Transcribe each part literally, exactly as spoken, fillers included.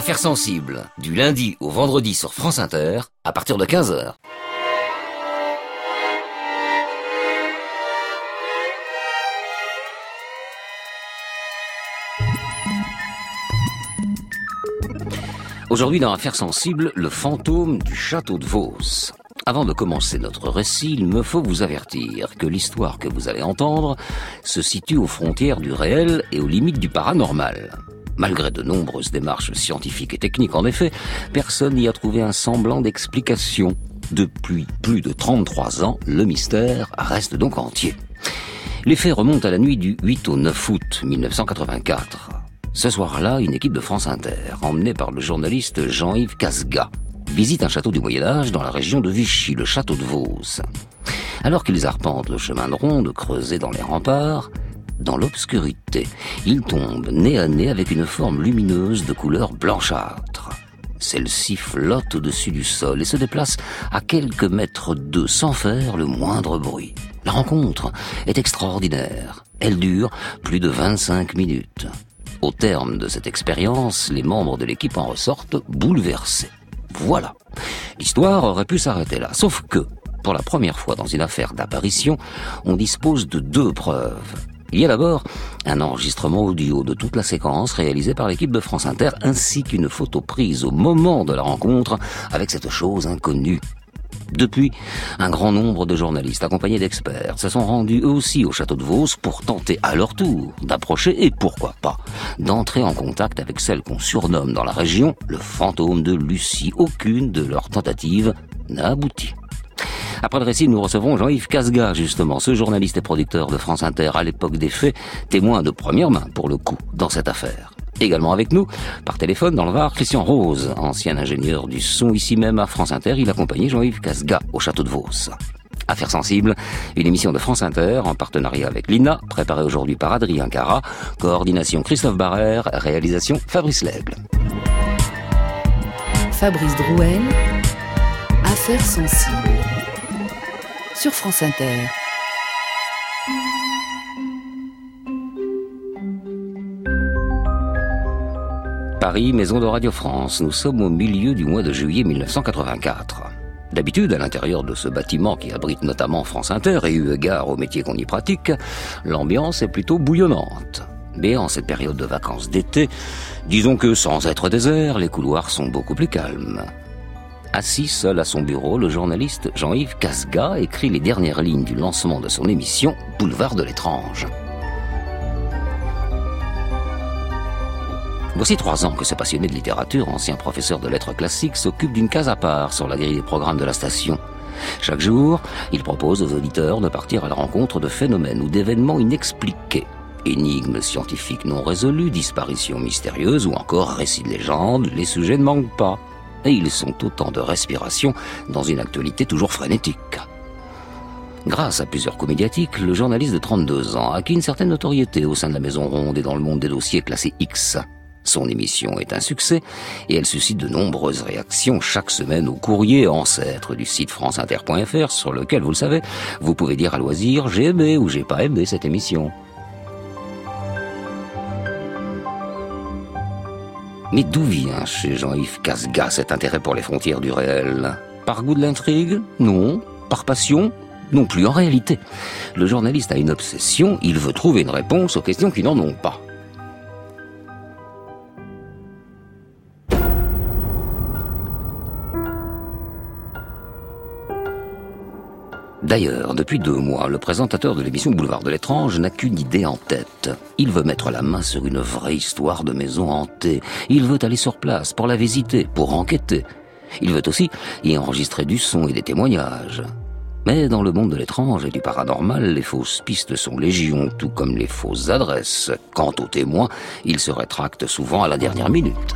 Affaires sensibles, du lundi au vendredi sur France Inter, à partir de quinze heures. Aujourd'hui dans Affaires sensibles, le fantôme du château de Vos. Avant de commencer notre récit, il me faut vous avertir que l'histoire que vous allez entendre se situe aux frontières du réel et aux limites du paranormal. Malgré de nombreuses démarches scientifiques et techniques, en effet, personne n'y a trouvé un semblant d'explication. Depuis plus de trente-trois ans, le mystère reste donc entier. Les faits remontent à la nuit du huit au neuf août mille neuf cent quatre-vingt-quatre. Ce soir-là, une équipe de France Inter, emmenée par le journaliste Jean-Yves Casgas, visite un château du Moyen-Âge dans la région de Vichy, le château de Vos. Alors qu'ils arpentent le chemin de ronde creusé dans les remparts, dans l'obscurité, ils tombent nez à nez avec une forme lumineuse de couleur blanchâtre. Celle-ci flotte au-dessus du sol et se déplace à quelques mètres d'eux sans faire le moindre bruit. La rencontre est extraordinaire. Elle dure plus de vingt-cinq minutes. Au terme de cette expérience, les membres de l'équipe en ressortent bouleversés. Voilà. L'histoire aurait pu s'arrêter là. Sauf que, pour la première fois dans une affaire d'apparition, on dispose de deux preuves. Il y a d'abord un enregistrement audio de toute la séquence réalisée par l'équipe de France Inter, ainsi qu'une photo prise au moment de la rencontre avec cette chose inconnue. Depuis, un grand nombre de journalistes accompagnés d'experts se sont rendus eux aussi au château de Vos pour tenter à leur tour d'approcher et pourquoi pas d'entrer en contact avec celle qu'on surnomme dans la région le fantôme de Lucie. Aucune de leurs tentatives n'a abouti. Après le récit, nous recevons Jean-Yves Casgas, justement, ce journaliste et producteur de France Inter à l'époque des faits, témoin de première main, pour le coup, dans cette affaire. Également avec nous, par téléphone dans le Var, Christian Rose, ancien ingénieur du son ici même à France Inter. Il accompagnait Jean-Yves Casgas au château de Vos. Affaires sensibles, une émission de France Inter en partenariat avec l'I N A, préparée aujourd'hui par Adrien Cara, coordination Christophe Barrère, réalisation Fabrice Lègle. Fabrice Drouel, Affaires sensibles, sur France Inter. Paris, maison de Radio France. Nous sommes au milieu du mois de juillet mille neuf cent quatre-vingt-quatre. D'habitude, à l'intérieur de ce bâtiment qui abrite notamment France Inter et eu égard au métier qu'on y pratique, l'ambiance est plutôt bouillonnante. Mais en cette période de vacances d'été, disons que sans être désert, les couloirs sont beaucoup plus calmes. Assis seul à son bureau, le journaliste Jean-Yves Casgas écrit les dernières lignes du lancement de son émission Boulevard de l'étrange. Voici trois ans que ce passionné de littérature, ancien professeur de lettres classiques, s'occupe d'une case à part sur la grille des programmes de la station. Chaque jour, il propose aux auditeurs de partir à la rencontre de phénomènes ou d'événements inexpliqués. Énigmes scientifiques non résolues, disparitions mystérieuses ou encore récits de légendes, les sujets ne manquent pas. Et ils sont autant de respirations dans une actualité toujours frénétique. Grâce à plusieurs coups médiatiques, le journaliste de trente-deux ans a acquis une certaine notoriété au sein de la Maison Ronde et dans le monde des dossiers classés X. Son émission est un succès et elle suscite de nombreuses réactions chaque semaine au courrier ancêtre du site france inter point f r sur lequel, vous le savez, vous pouvez dire à loisir « j'ai aimé » ou « j'ai pas aimé cette émission ». Mais d'où vient chez Jean-Yves Casgas cet intérêt pour les frontières du réel ? Par goût de l'intrigue ? Non. Par passion ? Non plus. En réalité, le journaliste a une obsession, il veut trouver une réponse aux questions qui n'en ont pas. D'ailleurs, depuis deux mois, le présentateur de l'émission Boulevard de l'étrange n'a qu'une idée en tête. Il veut mettre la main sur une vraie histoire de maison hantée. Il veut aller sur place pour la visiter, pour enquêter. Il veut aussi y enregistrer du son et des témoignages. Mais dans le monde de l'étrange et du paranormal, les fausses pistes sont légion, tout comme les fausses adresses. Quant aux témoins, ils se rétractent souvent à la dernière minute.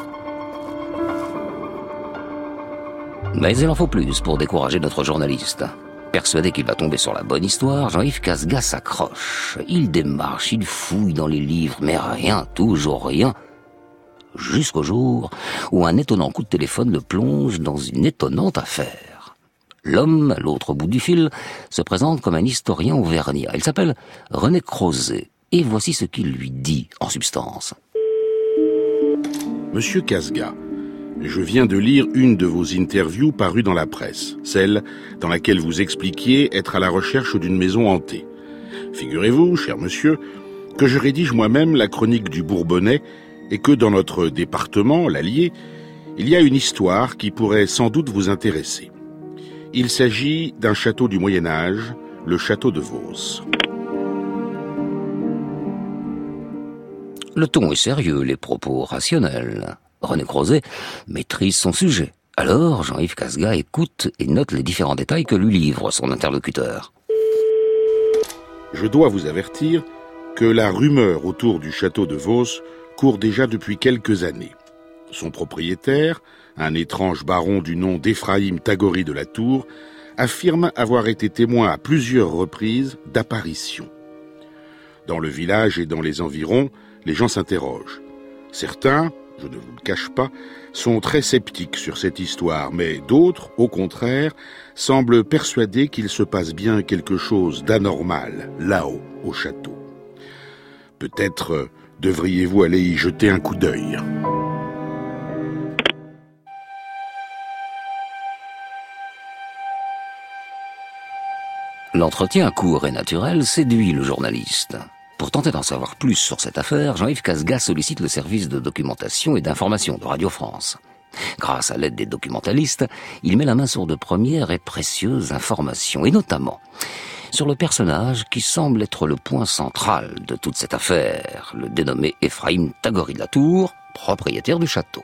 Mais il en faut plus pour décourager notre journaliste. Persuadé qu'il va tomber sur la bonne histoire, Jean-Yves Casgas s'accroche. Il démarche, il fouille dans les livres, mais rien, toujours rien. Jusqu'au jour où un étonnant coup de téléphone le plonge dans une étonnante affaire. L'homme, à l'autre bout du fil, se présente comme un historien auvergnat. Il s'appelle René Crozet. Et voici ce qu'il lui dit, en substance. Monsieur Casga, je viens de lire une de vos interviews parues dans la presse, celle dans laquelle vous expliquiez être à la recherche d'une maison hantée. Figurez-vous, cher monsieur, que je rédige moi-même la chronique du Bourbonnais et que dans notre département, l'Allier, il y a une histoire qui pourrait sans doute vous intéresser. Il s'agit d'un château du Moyen-Âge, le château de Vos. Le ton est sérieux, les propos rationnels. René Crozet maîtrise son sujet. Alors, Jean-Yves Casga écoute et note les différents détails que lui livre son interlocuteur. Je dois vous avertir que la rumeur autour du château de Vos court déjà depuis quelques années. Son propriétaire, un étrange baron du nom d'Ephraïm Tagory de la Tour, affirme avoir été témoin à plusieurs reprises d'apparitions. Dans le village et dans les environs, les gens s'interrogent. Certains, je ne vous le cache pas, sont très sceptiques sur cette histoire, mais d'autres, au contraire, semblent persuadés qu'il se passe bien quelque chose d'anormal, là-haut, au château. Peut-être euh, devriez-vous aller y jeter un coup d'œil. L'entretien court et naturel séduit le journaliste. Pour tenter d'en savoir plus sur cette affaire, Jean-Yves Casga sollicite le service de documentation et d'information de Radio France. Grâce à l'aide des documentalistes, il met la main sur de premières et précieuses informations, et notamment sur le personnage qui semble être le point central de toute cette affaire, le dénommé Ephraïm Tagory de la Tour, propriétaire du château.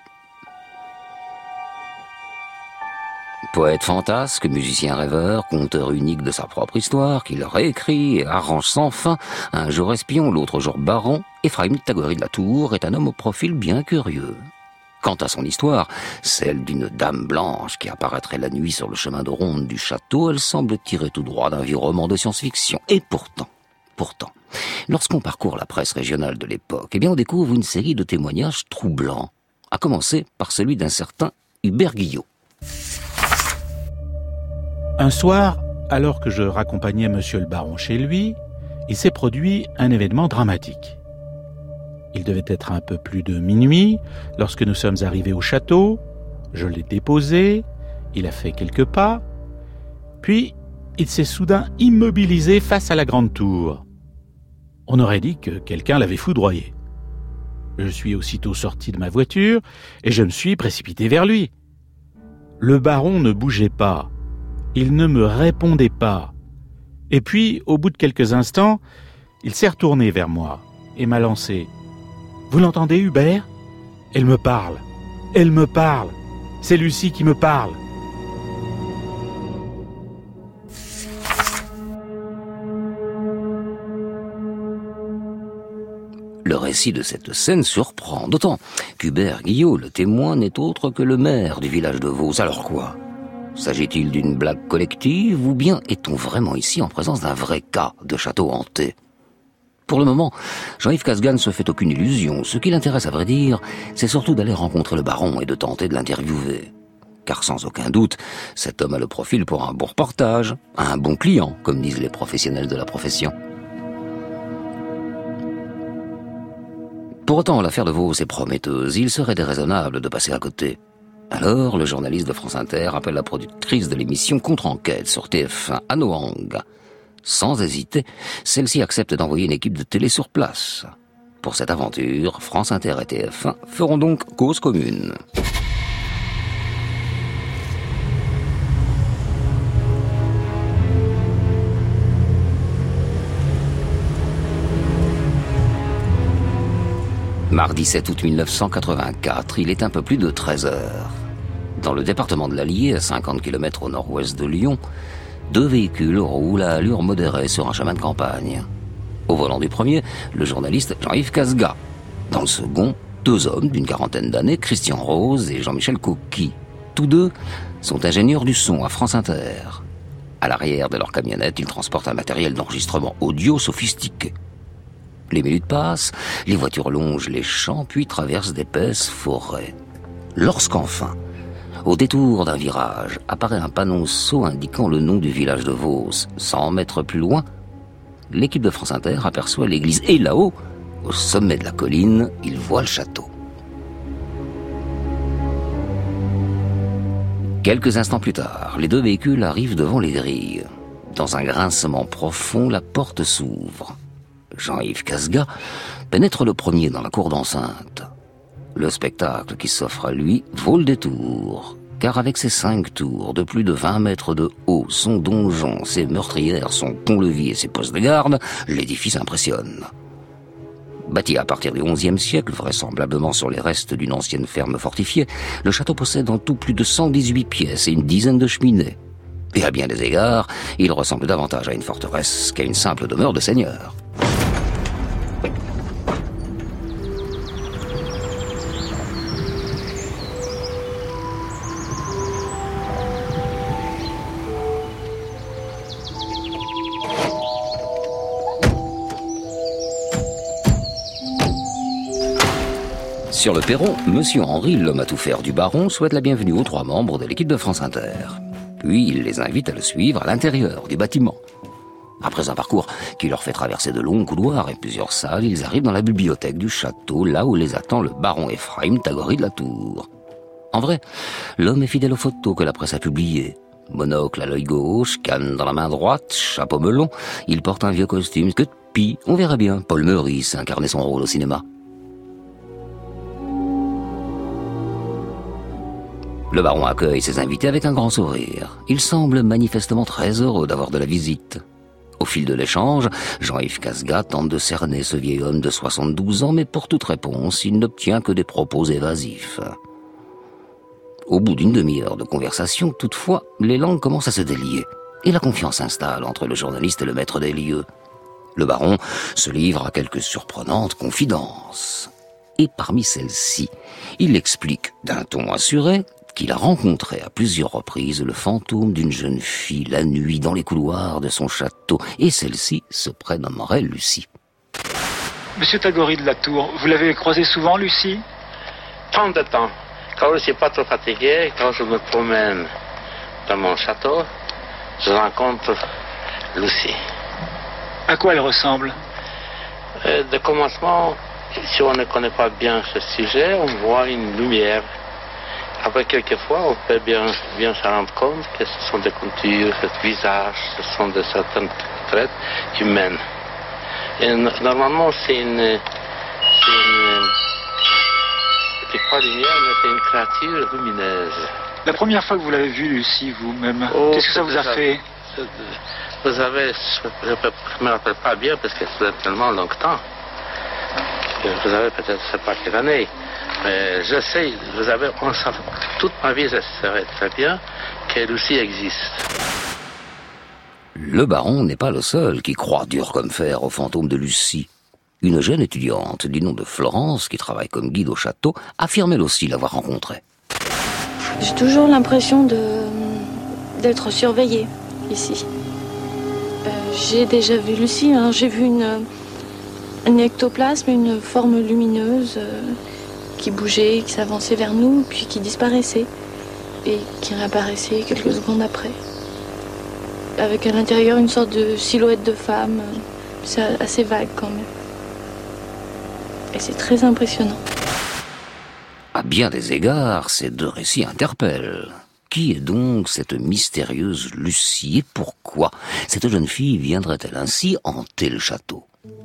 Poète fantasque, musicien rêveur, conteur unique de sa propre histoire, qu'il réécrit et arrange sans fin, un jour espion, l'autre jour baron, Ephraïm Tagory de la Tour est un homme au profil bien curieux. Quant à son histoire, celle d'une dame blanche qui apparaîtrait la nuit sur le chemin de ronde du château, elle semble tirer tout droit d'un vieux roman de science-fiction. Et pourtant, pourtant, lorsqu'on parcourt la presse régionale de l'époque, eh bien on découvre une série de témoignages troublants, à commencer par celui d'un certain Hubert Guillot. Un soir, alors que je raccompagnais monsieur le baron chez lui, il s'est produit un événement dramatique. Il devait être un peu plus de minuit lorsque nous sommes arrivés au château. Je l'ai déposé, il a fait quelques pas, puis il s'est soudain immobilisé face à la grande tour. On aurait dit que quelqu'un l'avait foudroyé. Je suis aussitôt sorti de ma voiture et je me suis précipité vers lui. Le baron ne bougeait pas. Il ne me répondait pas. Et puis, au bout de quelques instants, il s'est retourné vers moi et m'a lancé. « Vous l'entendez, Hubert ? Elle me parle. Elle me parle. C'est Lucie qui me parle. » Le récit de cette scène surprend, d'autant qu'Hubert Guillot, le témoin, n'est autre que le maire du village de Vos. Alors quoi ? S'agit-il d'une blague collective ou bien est-on vraiment ici en présence d'un vrai cas de château hanté ? Pour le moment, Jean-Yves Casga ne se fait aucune illusion. Ce qui l'intéresse, à vrai dire, c'est surtout d'aller rencontrer le baron et de tenter de l'interviewer. Car sans aucun doute, cet homme a le profil pour un bon reportage, un bon client, comme disent les professionnels de la profession. Pour autant, l'affaire de Vos est prometteuse. Il serait déraisonnable de passer à côté. Alors, le journaliste de France Inter appelle la productrice de l'émission Contre-enquête sur T F un, Anne Hoang. Sans hésiter, celle-ci accepte d'envoyer une équipe de télé sur place. Pour cette aventure, France Inter et T F un feront donc cause commune. Mardi sept août mille neuf cent quatre-vingt-quatre, il est un peu plus de treize heures. Dans le département de l'Allier, à cinquante kilomètres au nord-ouest de Lyon, deux véhicules roulent à allure modérée sur un chemin de campagne. Au volant du premier, le journaliste Jean-Yves Casga. Dans le second, deux hommes d'une quarantaine d'années, Christian Rose et Jean-Michel Coqui. Tous deux sont ingénieurs du son à France Inter. À l'arrière de leur camionnette, ils transportent un matériel d'enregistrement audio sophistiqué. Les minutes passent, les voitures longent les champs, puis traversent d'épaisses forêts. Lorsqu'enfin, au détour d'un virage, apparaît un panonceau indiquant le nom du village de Vos. Cent mètres plus loin, l'équipe de France Inter aperçoit l'église. Et là-haut, au sommet de la colline, ils voient le château. Quelques instants plus tard, les deux véhicules arrivent devant les grilles. Dans un grincement profond, la porte s'ouvre. Jean-Yves Casga pénètre le premier dans la cour d'enceinte. Le spectacle qui s'offre à lui vaut le détour, car avec ses cinq tours de plus de vingt mètres de haut, son donjon, ses meurtrières, son pont-levis et ses postes de garde, l'édifice impressionne. Bâti à partir du onzième siècle, vraisemblablement sur les restes d'une ancienne ferme fortifiée, le château possède en tout plus de cent dix-huit pièces et une dizaine de cheminées. Et à bien des égards, il ressemble davantage à une forteresse qu'à une simple demeure de seigneur. Sur le perron, Monsieur Henri, l'homme à tout faire du baron, souhaite la bienvenue aux trois membres de l'équipe de France Inter. Puis il les invite à le suivre à l'intérieur du bâtiment. Après un parcours qui leur fait traverser de longs couloirs et plusieurs salles, ils arrivent dans la bibliothèque du château, là où les attend le baron Ephraim Tagory de la Tour. En vrai, l'homme est fidèle aux photos que la presse a publiées. Monocle à l'œil gauche, canne dans la main droite, chapeau melon, il porte un vieux costume que de pis, on verra bien. Paul Meurice incarnait son rôle au cinéma. Le baron accueille ses invités avec un grand sourire. Il semble manifestement très heureux d'avoir de la visite. Au fil de l'échange, Jean-Yves Casga tente de cerner ce vieil homme de soixante-douze ans, mais pour toute réponse, il n'obtient que des propos évasifs. Au bout d'une demi-heure de conversation, toutefois, les langues commencent à se délier, et la confiance s'installe entre le journaliste et le maître des lieux. Le baron se livre à quelques surprenantes confidences. Et parmi celles-ci, il explique d'un ton assuré qu'il a rencontré à plusieurs reprises le fantôme d'une jeune fille la nuit dans les couloirs de son château, et celle-ci se prénommerait Lucie. Monsieur Tagory de la Tour, vous l'avez croisée souvent, Lucie? Tant de temps. Quand je ne suis pas trop fatigué, quand je me promène dans mon château, je rencontre Lucie. À quoi elle ressemble? euh, De commencement, si on ne connaît pas bien ce sujet, on voit une lumière. Après, quelquefois, on peut bien, bien se rendre compte que ce sont des coutures, ce visage, ce sont de certaines traits humaines. Et normalement, c'est une... C'est une c'est pas lumière, mais c'est une créature lumineuse. La première fois que vous l'avez vue, Lucie, vous-même, oh, qu'est-ce que ça vous a fait? Vous savez, je ne me rappelle pas bien, parce que c'est tellement longtemps. Vous avez peut-être, je ne sais pas quelle année. Mais je sais, vous avez, on sait, toute ma vie, je savais très bien que Lucie existe. Le baron n'est pas le seul qui croit dur comme fer au fantôme de Lucie. Une jeune étudiante du nom de Florence, qui travaille comme guide au château, affirme elle aussi l'avoir rencontrée. J'ai toujours l'impression de, d'être surveillée ici. Euh, j'ai déjà vu Lucie, hein, j'ai vu une, un ectoplasme, une forme lumineuse... Euh, qui bougeait, qui s'avançait vers nous, puis qui disparaissait, et qui réapparaissait quelques secondes après. Avec à l'intérieur une sorte de silhouette de femme, c'est assez vague quand même. Et c'est très impressionnant. À bien des égards, ces deux récits interpellent. Qui est donc cette mystérieuse Lucie, et pourquoi cette jeune fille viendrait-elle ainsi hanter le château ?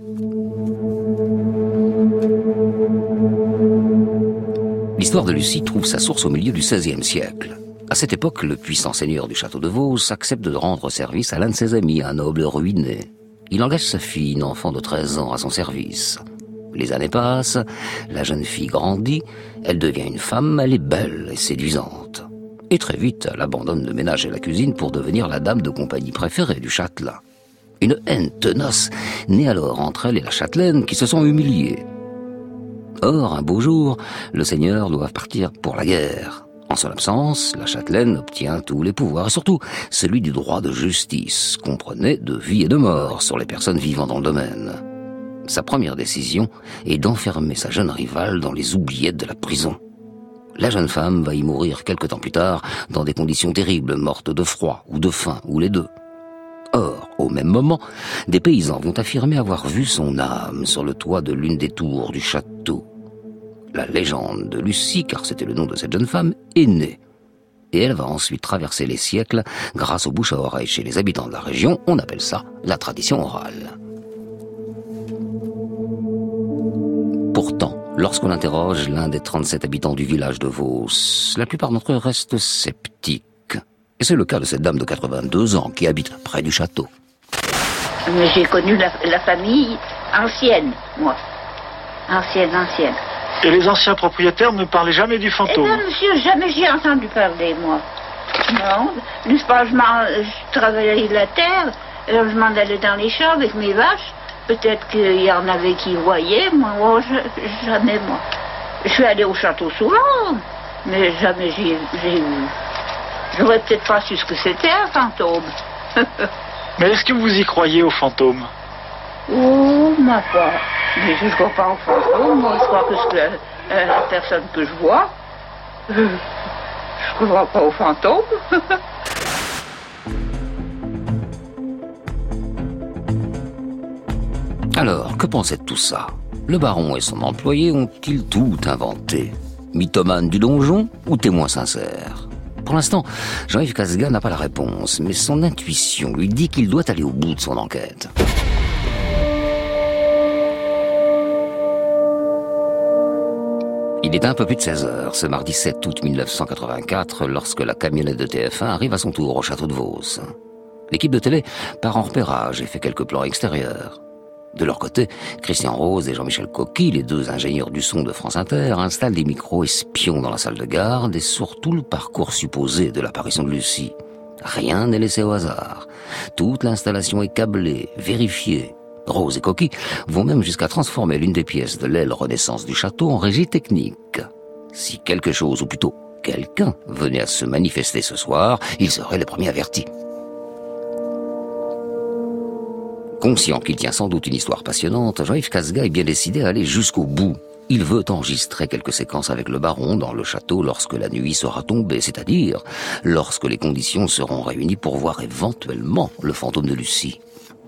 L'histoire de Lucie trouve sa source au milieu du seizième siècle. À cette époque, le puissant seigneur du château de Vos accepte de rendre service à l'un de ses amis, un noble ruiné. Il engage sa fille, une enfant de treize ans, à son service. Les années passent, la jeune fille grandit, elle devient une femme, elle est belle et séduisante. Et très vite, elle abandonne le ménage et la cuisine pour devenir la dame de compagnie préférée du châtelain. Une haine tenace naît alors entre elle et la châtelaine qui se sont humiliées. Or, un beau jour, le seigneur doit partir pour la guerre. En son absence, la châtelaine obtient tous les pouvoirs, et surtout celui du droit de justice, comprenait de vie et de mort sur les personnes vivant dans le domaine. Sa première décision est d'enfermer sa jeune rivale dans les oubliettes de la prison. La jeune femme va y mourir quelque temps plus tard, dans des conditions terribles, morte de froid ou de faim, ou les deux. Or, au même moment, des paysans vont affirmer avoir vu son âme sur le toit de l'une des tours du château. La légende de Lucie, car c'était le nom de cette jeune femme, est née. et elle va ensuite traverser les siècles grâce aux bouche à oreille chez les habitants de la région. On appelle ça la tradition orale. Pourtant, lorsqu'on interroge l'un des trente-sept habitants du village de Vos, la plupart d'entre eux restent sceptiques. Et c'est le cas de cette dame de quatre-vingt-deux ans qui habite près du château. Mais j'ai connu la, la famille ancienne, moi. Ancienne, ancienne. Et les anciens propriétaires ne parlaient jamais du fantôme? Eh bien, monsieur, jamais j'y ai entendu parler, moi. Non, n'est-ce pas, je, je travaillais la terre, alors je m'en allais dans les champs avec mes vaches. Peut-être qu'il y en avait qui voyaient, moi, oh, je, jamais, moi. Je suis allée au château souvent, mais jamais j'ai, j'ai eu. J'aurais peut-être pas su ce que c'était, un fantôme. Mais est-ce que vous y croyez aux fantômes? Oh, ma foi. Mais je ne crois pas aux fantômes, moi, je crois que ce que euh, la personne que je vois. Euh, je ne crois pas aux fantômes. Alors, que pensait de tout ça? Le baron et son employé ont-ils tout inventé? Mythomane du donjon ou témoin sincère? Pour l'instant, Jean-Yves Casga n'a pas la réponse, mais son intuition lui dit qu'il doit aller au bout de son enquête. Il est un peu plus de seize heures, ce mardi sept août mille neuf cent quatre-vingt-quatre, lorsque la camionnette de T F un arrive à son tour au château de Vos. L'équipe de télé part en repérage et fait quelques plans extérieurs. De leur côté, Christian Rose et Jean-Michel Coqui, les deux ingénieurs du son de France Inter, installent des micros espions dans la salle de garde et surtout le parcours supposé de l'apparition de Lucie. Rien n'est laissé au hasard. Toute l'installation est câblée, vérifiée. Rose et Coqui vont même jusqu'à transformer l'une des pièces de l'aile Renaissance du château en régie technique. Si quelque chose, ou plutôt quelqu'un, venait à se manifester ce soir, ils seraient les premiers avertis. Conscient qu'il tient sans doute une histoire passionnante, Jean-Yves Casga est bien décidé à aller jusqu'au bout. Il veut enregistrer quelques séquences avec le baron dans le château lorsque la nuit sera tombée, c'est-à-dire lorsque les conditions seront réunies pour voir éventuellement le fantôme de Lucie.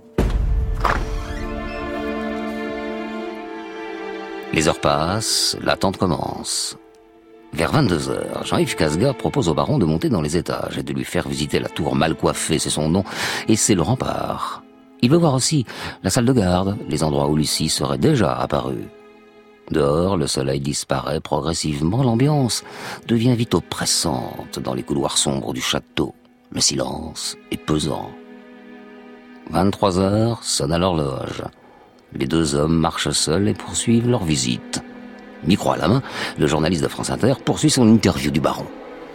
Les heures passent, l'attente commence. Vers vingt-deux heures, Jean-Yves Casga propose au baron de monter dans les étages et de lui faire visiter la tour mal coiffée, c'est son nom, et c'est le rempart. Il veut voir aussi la salle de garde, les endroits où Lucie serait déjà apparue. Dehors, le soleil disparaît progressivement, l'ambiance devient vite oppressante dans les couloirs sombres du château. Le silence est pesant. vingt-trois heures sonne à l'horloge. Les deux hommes marchent seuls et poursuivent leur visite. Micro à la main, le journaliste de France Inter poursuit son interview du baron.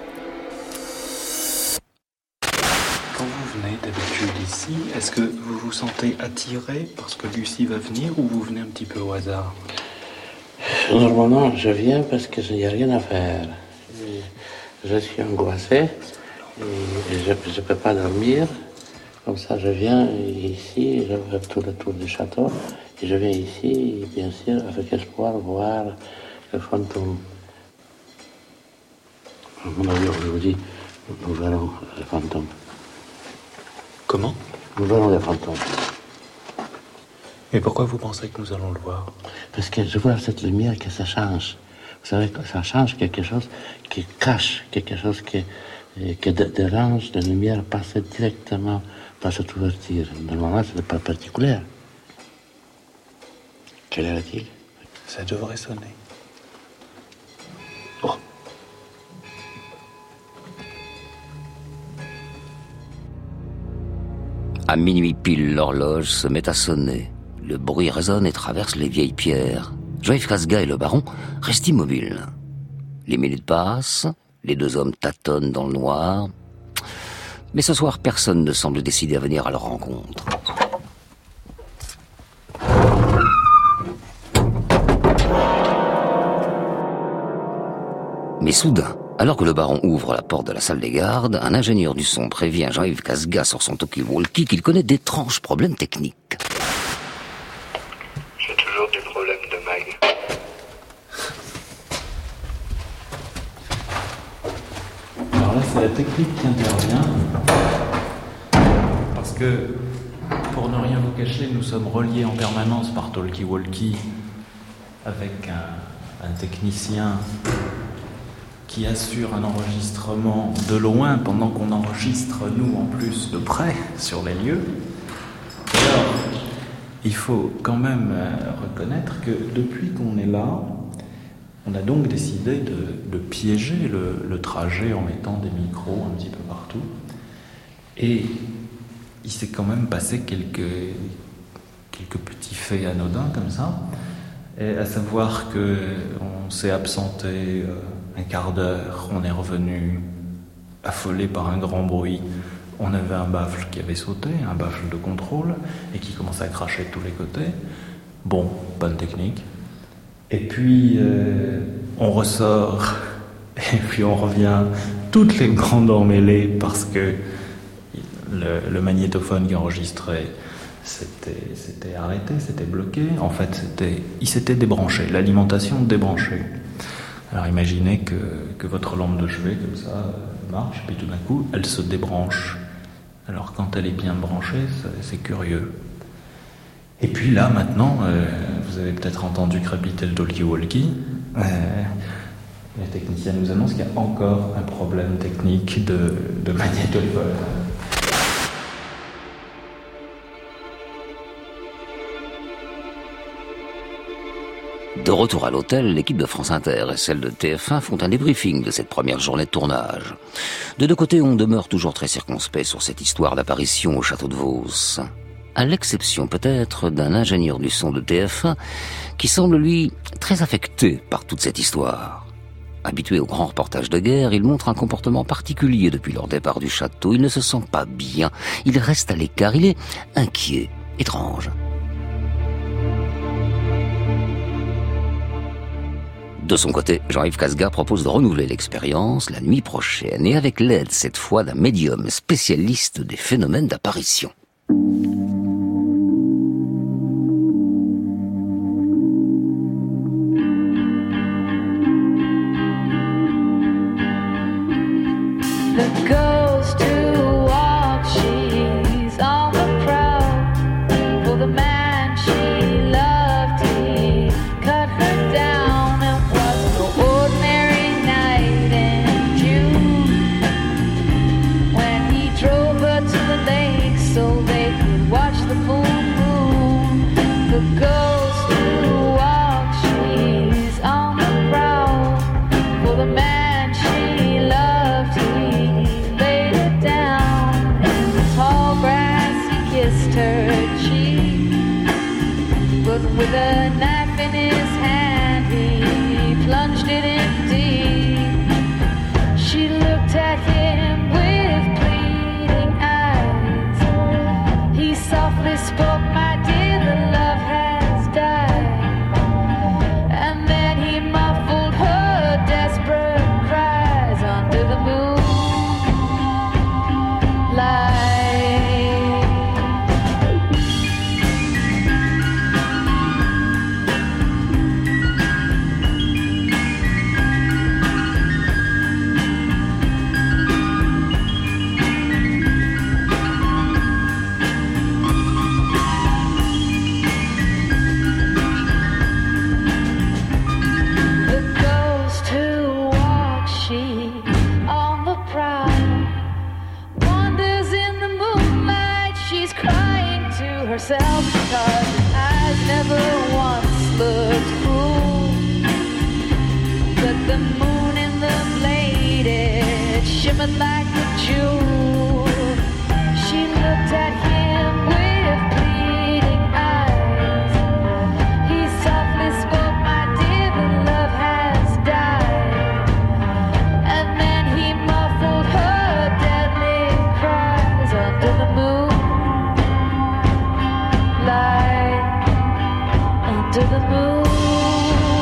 Quand vous venez d'habitude ici, est-ce que vous vous sentez attiré parce que Lucie va venir ou vous venez un petit peu au hasard? Normalement, je viens parce qu'il n'y a rien à faire. Je suis angoissé et je ne peux pas dormir. Comme ça, je viens ici, je fais tout le tour du château et je viens ici, bien sûr, avec espoir, voir le fantôme. À mon avis, je vous dis, nous verrons le fantôme. Comment? Nous verrons le fantôme. Et pourquoi vous pensez que nous allons le voir? Parce que je vois cette lumière que ça change. Vous savez, ça change quelque chose qui cache, quelque chose qui, qui dérange. La lumière passe directement par cette ouverture. Normalement, ce n'est pas particulier. Quelle heure est-il? Ça devrait sonner. Oh. À minuit pile, l'horloge se met à sonner. Le bruit résonne et traverse les vieilles pierres. Jean-Yves Casga et le baron restent immobiles. Les minutes passent, les deux hommes tâtonnent dans le noir. Mais ce soir, personne ne semble décidé à venir à leur rencontre. Mais soudain, alors que le baron ouvre la porte de la salle des gardes, un ingénieur du son prévient Jean-Yves Casga sur son talkie-walkie qu'il connaît d'étranges problèmes techniques. J'ai toujours des problèmes de mag. Alors là, c'est la technique qui intervient. Parce que, pour ne rien vous cacher, nous sommes reliés en permanence par talkie-walkie avec un, un technicien qui assure un enregistrement de loin pendant qu'on enregistre, nous, en plus, de près, sur les lieux. Alors, il faut quand même reconnaître que depuis qu'on est là, on a donc décidé de, de piéger le, le trajet en mettant des micros un petit peu partout. Et il s'est quand même passé quelques, quelques petits faits anodins comme ça, et à savoir qu'on s'est absenté euh, un quart d'heure, on est revenu affolé par un grand bruit. On avait un baffle qui avait sauté, un baffle de contrôle, et qui commençait à cracher de tous les côtés. Bon, panne technique. Et puis, euh, on ressort, et puis on revient, toutes les grandes emmêlées, parce que le, le magnétophone qui enregistrait s'était, s'était arrêté, s'était bloqué. En fait, c'était, il s'était débranché, l'alimentation débranchée. Alors imaginez que, que votre lampe de chevet, comme ça, marche, puis tout d'un coup, elle se débranche. Alors quand elle est bien branchée, c'est curieux. Et puis là, maintenant, euh, vous avez peut-être entendu crépiter le talkie-walkie. Euh, la technicienne nous annonce qu'il y a encore un problème technique de, de magnétophone. De retour à l'hôtel, l'équipe de France Inter et celle de T F un font un débriefing de cette première journée de tournage. De deux côtés, on demeure toujours très circonspect sur cette histoire d'apparition au château de Vos. À l'exception peut-être d'un ingénieur du son de T F un qui semble, lui, très affecté par toute cette histoire. Habitué aux grands reportages de guerre, il montre un comportement particulier depuis leur départ du château. Il ne se sent pas bien, il reste à l'écart, il est inquiet, étrange. De son côté, Jean-Yves Casgar propose de renouveler l'expérience la nuit prochaine et avec l'aide cette fois d'un médium spécialiste des phénomènes d'apparition.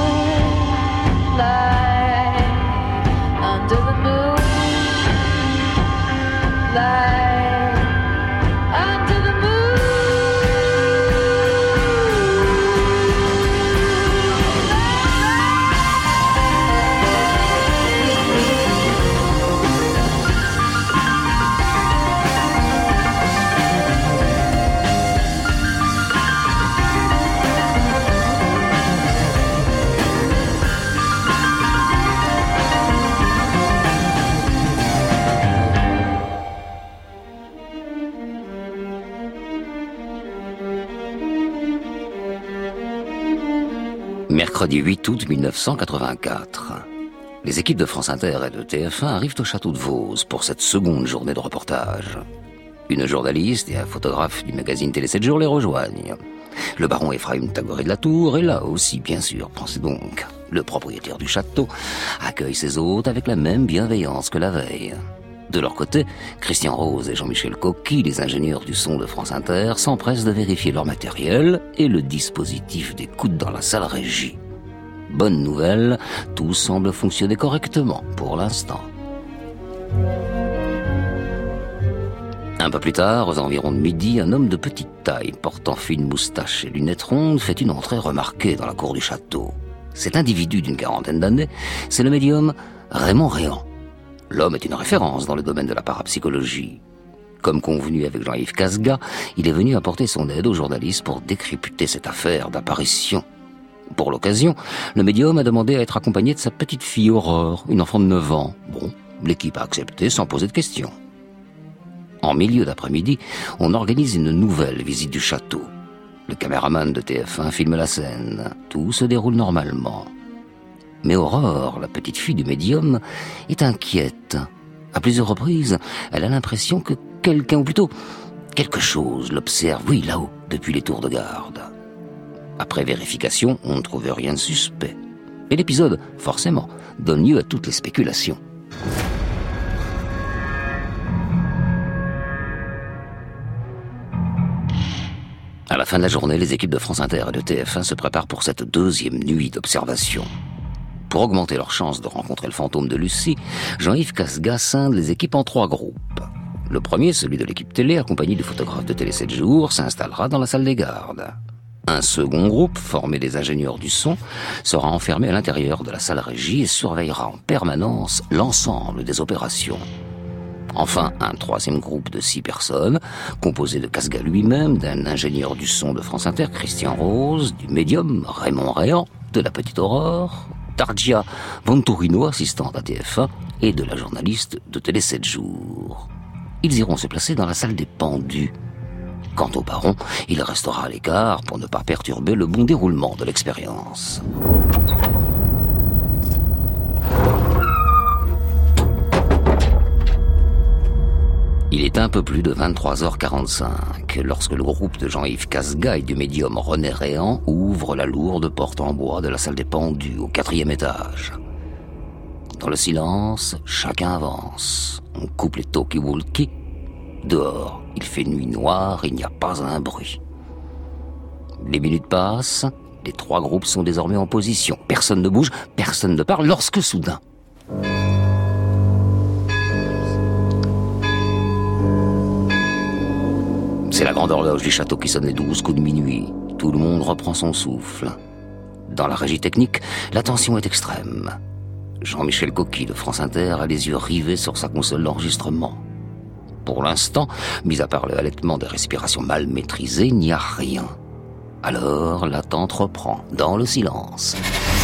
Under the moon Mercredi huit août mille neuf cent quatre-vingt-quatre. Les équipes de France Inter et de T F un arrivent au château de Vos pour cette seconde journée de reportage. Une journaliste et un photographe du magazine Télé sept jours les rejoignent. Le baron Ephraim Tagoret de la Tour est là aussi, bien sûr, pensez donc. Le propriétaire du château accueille ses hôtes avec la même bienveillance que la veille. De leur côté, Christian Rose et Jean-Michel Coqui, les ingénieurs du son de France Inter, s'empressent de vérifier leur matériel et le dispositif d'écoute dans la salle régie. Bonne nouvelle, tout semble fonctionner correctement pour l'instant. Un peu plus tard, aux environs de midi, un homme de petite taille, portant fine moustache et lunettes rondes, fait une entrée remarquée dans la cour du château. Cet individu d'une quarantaine d'années, c'est le médium Raymond Réan. L'homme est une référence dans le domaine de la parapsychologie. Comme convenu avec Jean-Yves Casga, il est venu apporter son aide aux journalistes pour décrypter cette affaire d'apparition. Pour l'occasion, le médium a demandé à être accompagné de sa petite fille Aurore, une enfant de neuf ans. Bon, l'équipe a accepté sans poser de questions. En milieu d'après-midi, on organise une nouvelle visite du château. Le caméraman de T F un filme la scène. Tout se déroule normalement. Mais Aurore, la petite fille du médium, est inquiète. À plusieurs reprises, elle a l'impression que quelqu'un, ou plutôt quelque chose, l'observe, oui, là-haut, depuis les tours de garde. Après vérification, on ne trouve rien de suspect. Et l'épisode, forcément, donne lieu à toutes les spéculations. À la fin de la journée, les équipes de France Inter et de T F un se préparent pour cette deuxième nuit d'observation. Pour augmenter leurs chances de rencontrer le fantôme de Lucie, Jean-Yves Casga scinde les équipes en trois groupes. Le premier, celui de l'équipe télé, accompagné du photographe de Télé sept jours, s'installera dans la salle des gardes. Un second groupe, formé des ingénieurs du son, sera enfermé à l'intérieur de la salle régie et surveillera en permanence l'ensemble des opérations. Enfin, un troisième groupe de six personnes, composé de Casga lui-même, d'un ingénieur du son de France Inter, Christian Rose, du médium Raymond Réan, de la petite Aurore, d'Argia Venturino, assistante à T F un, et de la journaliste de Télé sept jours. Ils iront se placer dans la salle des pendus. Quant au baron, il restera à l'écart pour ne pas perturber le bon déroulement de l'expérience. Il est un peu plus de vingt-trois heures quarante-cinq lorsque le groupe de Jean-Yves Casga et du médium René Réan ouvre la lourde porte en bois de la salle des pendus au quatrième étage. Dans le silence, chacun avance. On coupe les talkie-walkie. Dehors, il fait nuit noire, il n'y a pas un bruit. Les minutes passent, les trois groupes sont désormais en position. Personne ne bouge, personne ne parle, lorsque soudain... C'est la grande horloge du château qui sonne les douze coups de minuit. Tout le monde reprend son souffle. Dans la régie technique, la tension est extrême. Jean-Michel Coqui de France Inter a les yeux rivés sur sa console d'enregistrement. Pour l'instant, mis à part le halètement des respirations mal maîtrisées, il n'y a rien. Alors, l'attente reprend, dans le silence.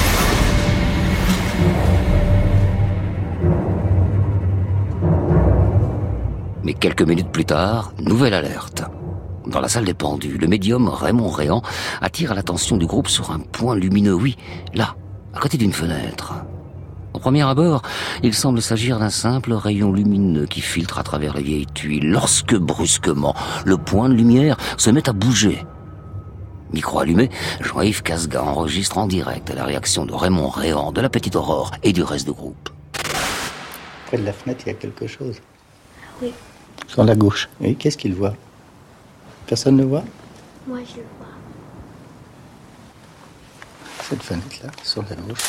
Mais quelques minutes plus tard, nouvelle alerte. Dans la salle des pendus, le médium Raymond Réan attire l'attention du groupe sur un point lumineux, oui, là, à côté d'une fenêtre. Au premier abord, il semble s'agir d'un simple rayon lumineux qui filtre à travers les vieilles tuiles, lorsque brusquement, le point de lumière se met à bouger. Micro allumé, Jean-Yves Casga enregistre en direct la réaction de Raymond Réan, de la petite Aurore et du reste du groupe. Près de la fenêtre, il y a quelque chose. Oui. Sur la gauche. Et qu'est-ce qu'il voit? Personne ne voit? Moi, je le vois. Cette fenêtre-là, sur la gauche.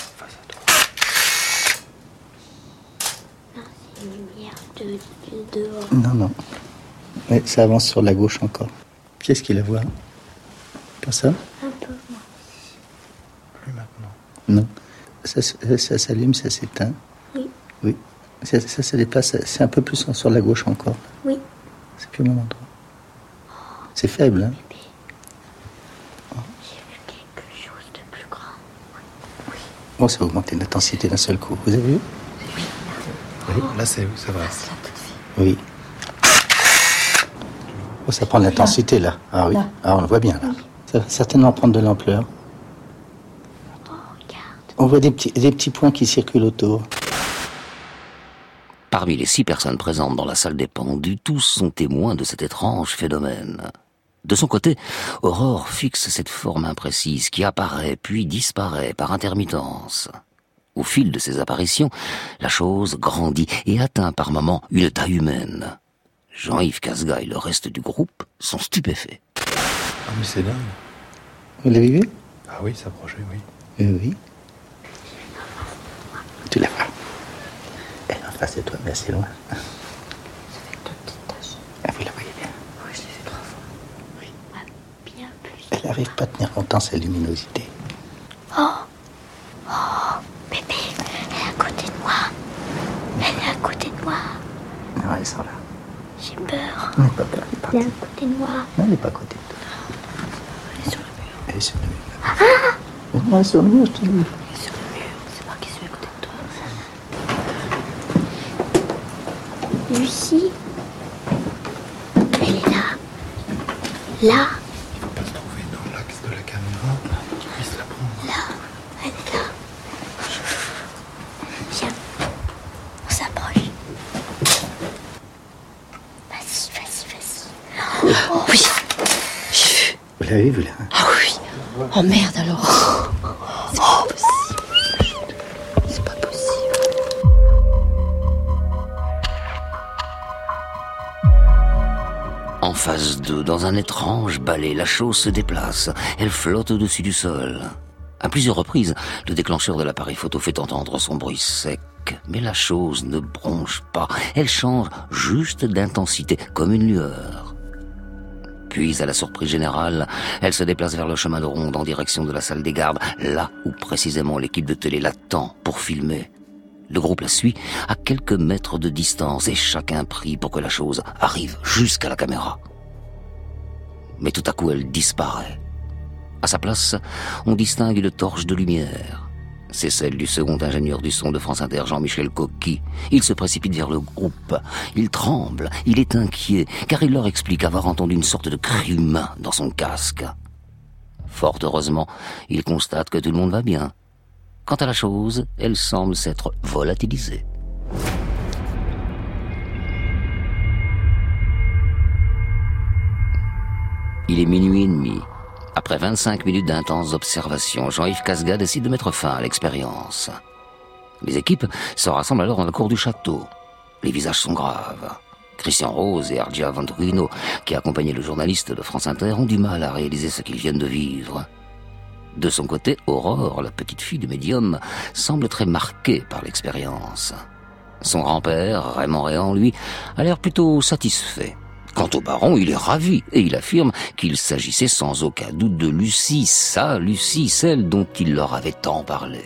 Non, c'est une lumière de, de dehors. Non, non. Mais ça avance sur la gauche encore. Qu'est-ce qu'il a voit? Personne? Un peu, moi. Plus maintenant. Non. Ça, ça, ça s'allume, ça s'éteint. Oui. Oui. Ça, ça se déplace, c'est un peu plus sur la gauche encore. Oui. C'est plus au même endroit. C'est faible, hein? Oh. J'ai vu quelque chose de plus grand. Oui. Oui. Bon, ça a augmenté l'intensité d'un seul coup. Vous avez vu? Oui. Oui, là c'est ça va. Oui. Oh, ça prend de l'intensité là. Ah oui. Ah, on le voit bien là. Ça va certainement prendre de l'ampleur. On voit des petits, des petits points qui circulent autour. Parmi les six personnes présentes dans la salle des pendus, tous sont témoins de cet étrange phénomène. De son côté, Aurore fixe cette forme imprécise qui apparaît puis disparaît par intermittence. Au fil de ces apparitions, la chose grandit et atteint par moments une taille humaine. Jean-Yves Casga et le reste du groupe sont stupéfaits. Ah mais c'est dingue. Vous l'avez vu? Ah oui, s'approcher, oui. Oui, oui. Tu la vois. Elle est en face de toi, mais assez loin. Ça fait deux petites taches. Ah, vous la voyez bien? Oui, je l'ai fait trois fois. Oui. Ouais, bien plus. Elle n'arrive pas à tenir longtemps sa luminosité. Oh! Oh! Bébé, elle est à côté de moi. Elle est à côté de moi. Non, elles sont là. J'ai peur. Elle n'est pas peur, elle est Elle est à côté de moi. Non, elle n'est pas à côté de toi. Elle est sur le mur. Elle est sur le mur. Ah! Non, elle est sur le mur, je te dis. Elle est sur le mur. C'est pas qui suis à côté de toi. Lucie. Elle est là. Là. Il faut pas se trouver dans l'axe de la caméra pour que tu puisses la prendre. Là. Elle est là. Viens. On s'approche. Vas-y, vas-y, vas-y. Oh oui. J'ai vu. Vous l'avez vu là? Ah oui. Oh merde alors. C'est pas possible. C'est pas possible. En phase deux, dans un étrange balai, la chose se déplace. Elle flotte au-dessus du sol. À plusieurs reprises, le déclencheur de l'appareil photo fait entendre son bruit sec. Mais la chose ne bronche pas. Elle change juste d'intensité, comme une lueur. Puis, à la surprise générale, elle se déplace vers le chemin de ronde en direction de la salle des gardes, là où précisément l'équipe de télé l'attend pour filmer. Le groupe la suit à quelques mètres de distance et chacun prie pour que la chose arrive jusqu'à la caméra. Mais tout à coup, elle disparaît. À sa place, on distingue une torche de lumière. C'est celle du second ingénieur du son de France Inter, Jean-Michel Coqui. Il se précipite vers le groupe. Il tremble, il est inquiet, car il leur explique avoir entendu une sorte de cri humain dans son casque. Fort heureusement, il constate que tout le monde va bien. Quant à la chose, elle semble s'être volatilisée. Il est minuit et demi. Après vingt-cinq minutes d'intenses observations, Jean-Yves Casga décide de mettre fin à l'expérience. Les équipes se rassemblent alors dans la cour du château. Les visages sont graves. Christian Rose et Argia Venturino, qui accompagnaient le journaliste de France Inter, ont du mal à réaliser ce qu'ils viennent de vivre. De son côté, Aurore, la petite fille du médium, semble très marquée par l'expérience. Son grand-père, Raymond Réan, lui, a l'air plutôt satisfait. Quant au baron, il est ravi et il affirme qu'il s'agissait sans aucun doute de Lucie, sa Lucie, celle dont il leur avait tant parlé.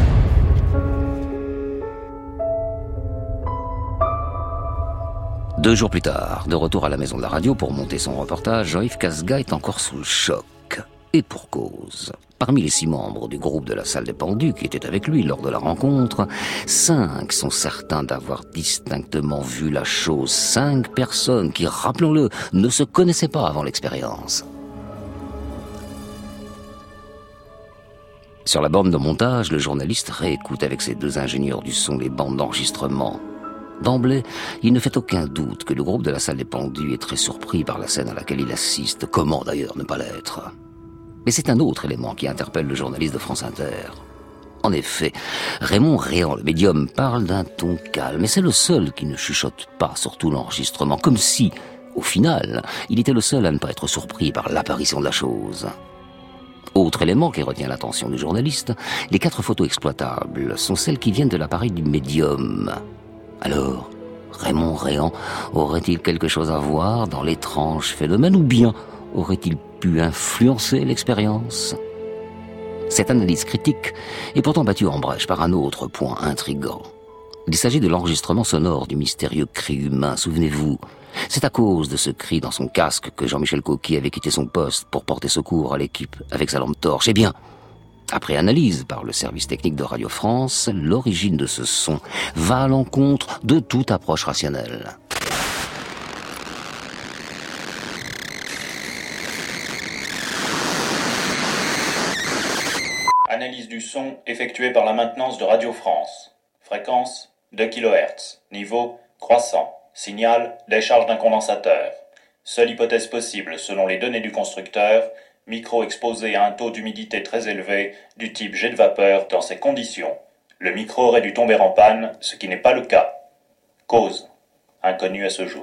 Deux jours plus tard, de retour à la maison de la radio pour monter son reportage, Jean-Yves Casga est encore sous le choc. Et pour cause. Parmi les six membres du groupe de la salle des pendus qui étaient avec lui lors de la rencontre, cinq sont certains d'avoir distinctement vu la chose. Cinq personnes qui, rappelons-le, ne se connaissaient pas avant l'expérience. Sur la borne de montage, le journaliste réécoute avec ses deux ingénieurs du son les bandes d'enregistrement. D'emblée, il ne fait aucun doute que le groupe de la salle des pendus est très surpris par la scène à laquelle il assiste. Comment d'ailleurs ne pas l'être ? Mais c'est un autre élément qui interpelle le journaliste de France Inter. En effet, Raymond Réan, le médium, parle d'un ton calme, et c'est le seul qui ne chuchote pas sur tout l'enregistrement, comme si, au final, il était le seul à ne pas être surpris par l'apparition de la chose. Autre élément qui retient l'attention du journaliste, les quatre photos exploitables sont celles qui viennent de l'appareil du médium. Alors, Raymond Réan aurait-il quelque chose à voir dans l'étrange phénomène, ou bien aurait-il pu influencer l'expérience ? Cette analyse critique est pourtant battue en brèche par un autre point intrigant. Il s'agit de l'enregistrement sonore du mystérieux cri humain, souvenez-vous. C'est à cause de ce cri dans son casque que Jean-Michel Coqui avait quitté son poste pour porter secours à l'équipe avec sa lampe torche. Eh bien, après analyse par le service technique de Radio France, l'origine de ce son va à l'encontre de toute approche rationnelle. Analyse du son effectué par la maintenance de Radio France. Fréquence deux kilohertz. Niveau croissant. Signal décharge d'un condensateur. Seule hypothèse possible selon les données du constructeur, micro exposé à un taux d'humidité très élevé du type jet de vapeur dans ces conditions. Le micro aurait dû tomber en panne, ce qui n'est pas le cas. Cause inconnue à ce jour.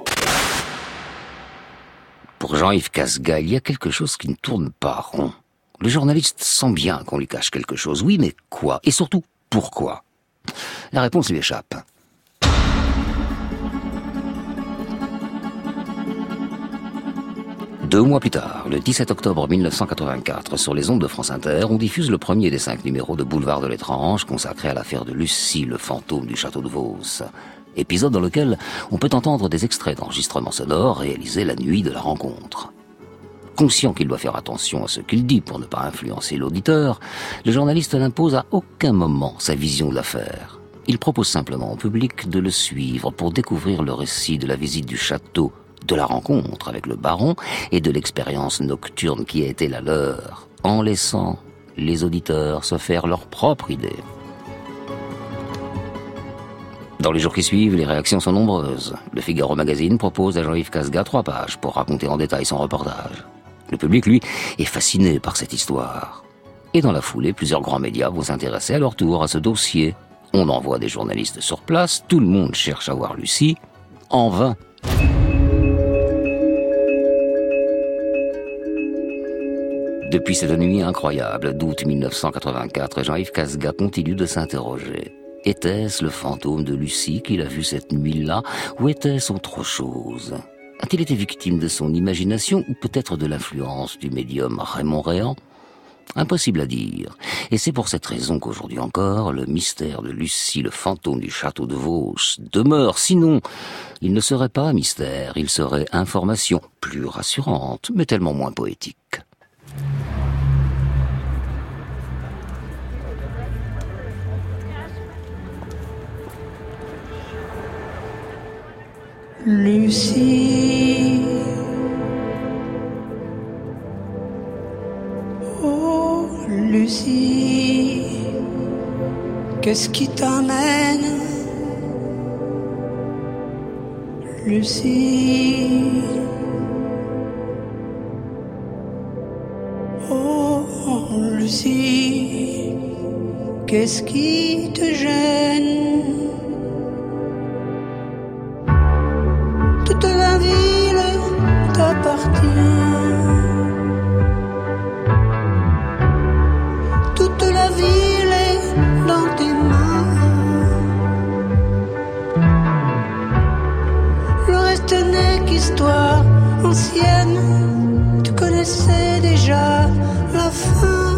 Pour Jean-Yves Casga, il y a quelque chose qui ne tourne pas rond. Le journaliste sent bien qu'on lui cache quelque chose. Oui, mais quoi? Et surtout, pourquoi? La réponse lui échappe. Deux mois plus tard, le dix-sept octobre mille neuf cent quatre-vingt-quatre, sur les ondes de France Inter, on diffuse le premier des cinq numéros de Boulevard de l'étrange consacré à l'affaire de Lucie, le fantôme du château de Vos. Épisode dans lequel on peut entendre des extraits d'enregistrements sonores réalisés la nuit de la rencontre. Conscient qu'il doit faire attention à ce qu'il dit pour ne pas influencer l'auditeur, le journaliste n'impose à aucun moment sa vision de l'affaire. Il propose simplement au public de le suivre pour découvrir le récit de la visite du château, de la rencontre avec le baron et de l'expérience nocturne qui a été la leur, en laissant les auditeurs se faire leur propre idée. Dans les jours qui suivent, les réactions sont nombreuses. Le Figaro Magazine propose à Jean-Yves Casga trois pages pour raconter en détail son reportage. Le public, lui, est fasciné par cette histoire. Et dans la foulée, plusieurs grands médias vont s'intéresser à leur tour à ce dossier. On envoie des journalistes sur place, tout le monde cherche à voir Lucie, en vain. Depuis cette nuit incroyable d'août mille neuf cent quatre-vingt-quatre, Jean-Yves Casga continue de s'interroger. Était-ce le fantôme de Lucie qu'il a vu cette nuit-là, ou était-ce autre chose? A-t-il été victime de son imagination, ou peut-être de l'influence du médium Raymond Réan? Impossible à dire. Et c'est pour cette raison qu'aujourd'hui encore, le mystère de Lucie, le fantôme du château de Vos, demeure. Sinon, il ne serait pas un mystère, il serait information plus rassurante, mais tellement moins poétique. Lucie, oh Lucie, qu'est-ce qui t'amène? Lucie, oh Lucie, qu'est-ce qui te gêne? Toute la ville t'appartient. Toute la ville est dans tes mains. Le reste n'est qu'histoire ancienne. Tu connaissais déjà la fin.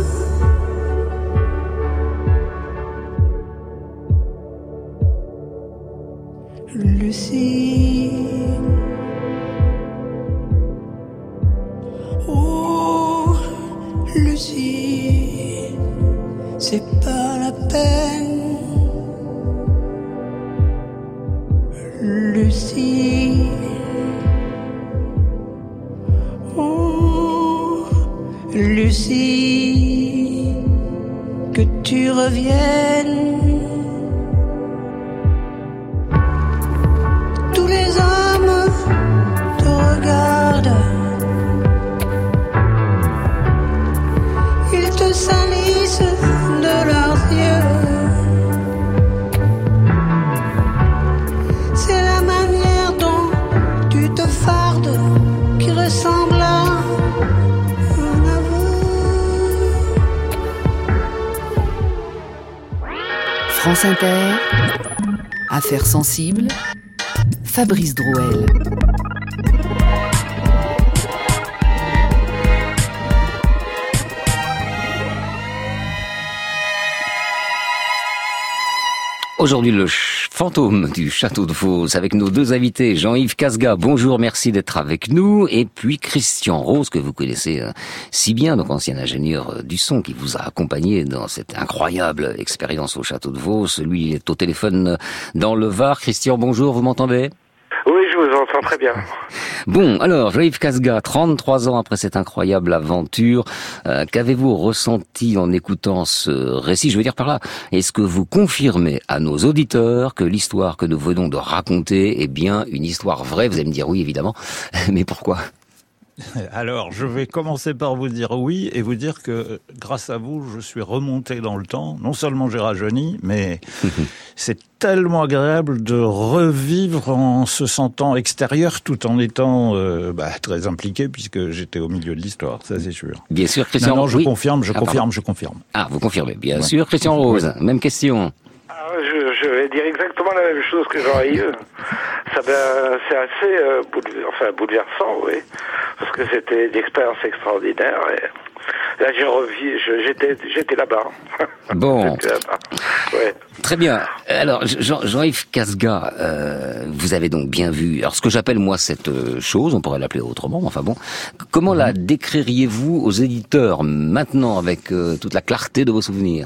Lucie, oh Lucie, c'est pas la peine. Lucie, oh Lucie, que tu reviennes. Tous les hommes te regardent. Ils te salissent de leurs yeux. C'est la manière dont tu te fardes qui ressemble à un aveu. France Inter, Affaires sensibles, Fabrice Drouel. Aujourd'hui, le ch- fantôme du château de Vos avec nos deux invités, Jean-Yves Casga, bonjour, merci d'être avec nous, et puis Christian Rose, que vous connaissez euh, si bien, donc ancien ingénieur euh, du son, qui vous a accompagné dans cette incroyable expérience au château de Vos. Lui, il est au téléphone euh, dans le Var. Christian, bonjour, vous m'entendez ? Oui, je vous entends m'entends très bien. Bon, alors, Jean-Yves Casga, trente-trois ans après cette incroyable aventure, euh, qu'avez-vous ressenti en écoutant ce récit? Je veux dire par là, est-ce que vous confirmez à nos auditeurs que l'histoire que nous venons de raconter est bien une histoire vraie? Vous allez me dire oui, évidemment, mais pourquoi? Alors, je vais commencer par vous dire oui et vous dire que grâce à vous, je suis remonté dans le temps. Non seulement j'ai rajeuni, mais c'est tellement agréable de revivre en se sentant extérieur tout en étant euh, bah, très impliqué puisque j'étais au milieu de l'histoire, ça c'est sûr. Bien sûr, Christian. Non, non je oui. confirme, je ah, confirme, pardon. je confirme. Ah, vous confirmez, bien ouais. sûr. Christian Rose, oui. Même question. Je, je vais dire exactement la même chose que Jean-Yves. Ça, ben, c'est assez euh, boulever, enfin, bouleversant, oui, parce que c'était une expérience extraordinaire. Et là, j'ai revu, je, j'étais, j'étais là-bas. Bon. j'étais là-bas. Ouais. Très bien. Alors, Jean, Jean-Yves Casga, euh, vous avez donc bien vu. Alors, ce que j'appelle moi cette chose, on pourrait l'appeler autrement. Enfin bon, comment mmh. la décririez-vous aux éditeurs maintenant avec euh, toute la clarté de vos souvenirs?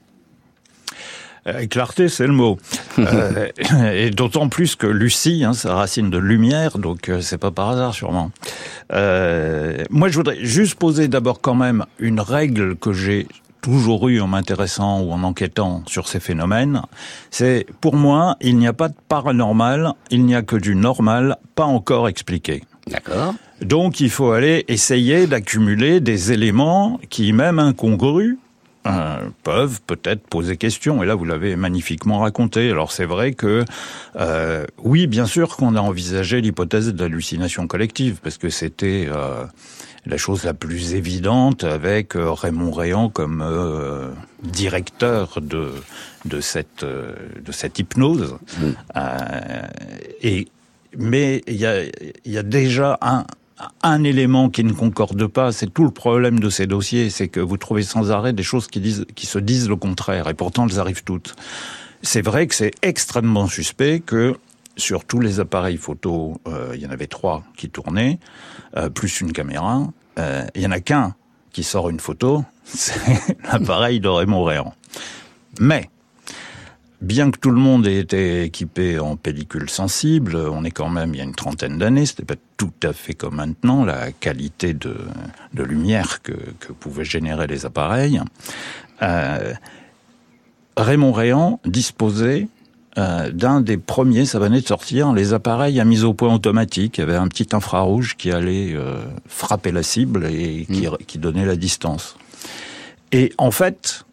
Euh, clarté, c'est le mot. euh, et d'autant plus que Lucie, hein, ça racine de lumière, donc euh, c'est pas par hasard sûrement. Euh, moi, je voudrais juste poser d'abord quand même une règle que j'ai toujours eue en m'intéressant ou en enquêtant sur ces phénomènes. C'est, pour moi, il n'y a pas de paranormal, il n'y a que du normal, pas encore expliqué. D'accord. Donc, il faut aller essayer d'accumuler des éléments qui, même incongrus, Euh, peuvent peut-être poser question. Et là, vous l'avez magnifiquement raconté. Alors, c'est vrai que, euh, oui, bien sûr qu'on a envisagé l'hypothèse de l'hallucination collective, parce que c'était euh, la chose la plus évidente avec euh, Raymond Réan comme euh, directeur de de cette euh, de cette hypnose. Mmh. Euh, et mais il y a il y a déjà un Un élément qui ne concorde pas, c'est tout le problème de ces dossiers, c'est que vous trouvez sans arrêt des choses qui disent, qui se disent le contraire, et pourtant elles arrivent toutes. C'est vrai que c'est extrêmement suspect que sur tous les appareils photo, euh, il y en avait trois qui tournaient, euh, plus une caméra, euh, il y en a qu'un qui sort une photo, c'est l'appareil de Raymond Réan. Mais bien que tout le monde ait été équipé en pellicule sensible, on est quand même, il y a une trentaine d'années, c'était pas tout à fait comme maintenant, la qualité de, de lumière que, que pouvaient générer les appareils. Euh, Raymond Réan disposait euh, d'un des premiers, ça venait de sortir, les appareils à mise au point automatique. Il y avait un petit infrarouge qui allait euh, frapper la cible et qui, mmh. qui donnait la distance. Et en fait,